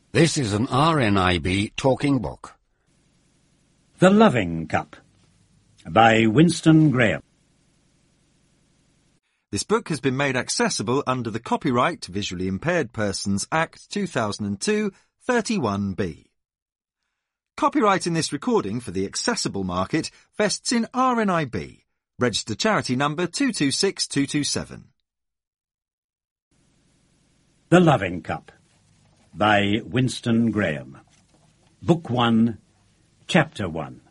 This is an RNIB talking book. The Loving Cup by Winston Graham. This book has been made accessible under the Copyright Visually Impaired Persons Act 2002, 31B. Copyright in this recording for the accessible market vests in RNIB, registered charity number 226227. The Loving Cup by Winston Graham. Book 1, Chapter 1.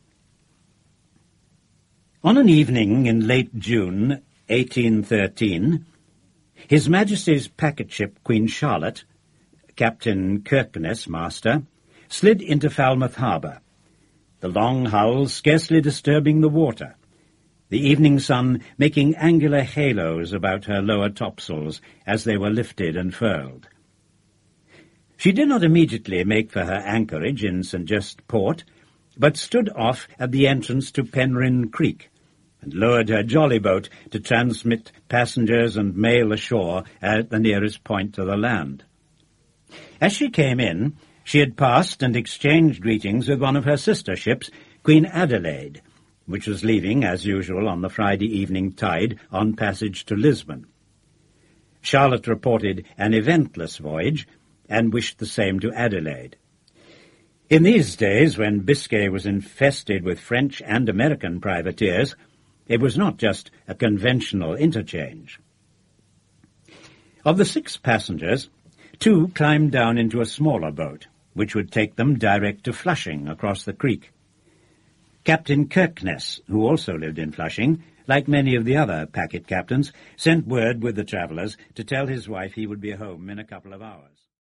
On an evening in late June 1813, His Majesty's packet ship Queen Charlotte, Captain Kirkness, master, slid into Falmouth Harbour, the long hull scarcely disturbing the water, the evening sun making angular halos about her lower topsails as they were lifted and furled. She did not immediately make for her anchorage in St. Just Port, but stood off at the entrance to Penryn Creek, and lowered her jolly boat to transmit passengers and mail ashore at the nearest point to the land. As she came in, she had passed and exchanged greetings with one of her sister ships, Queen Adelaide, which was leaving, as usual, on the Friday evening tide on passage to Lisbon. Charlotte reported an eventless voyage, and wished the same to Adelaide. In these days, when Biscay was infested with French and American privateers, it was not just a conventional interchange. Of the 6 passengers, 2 climbed down into a smaller boat, which would take them direct to Flushing across the creek. Captain Kirkness, who also lived in Flushing, like many of the other packet captains, sent word with the travellers to tell his wife he would be home in a couple of hours.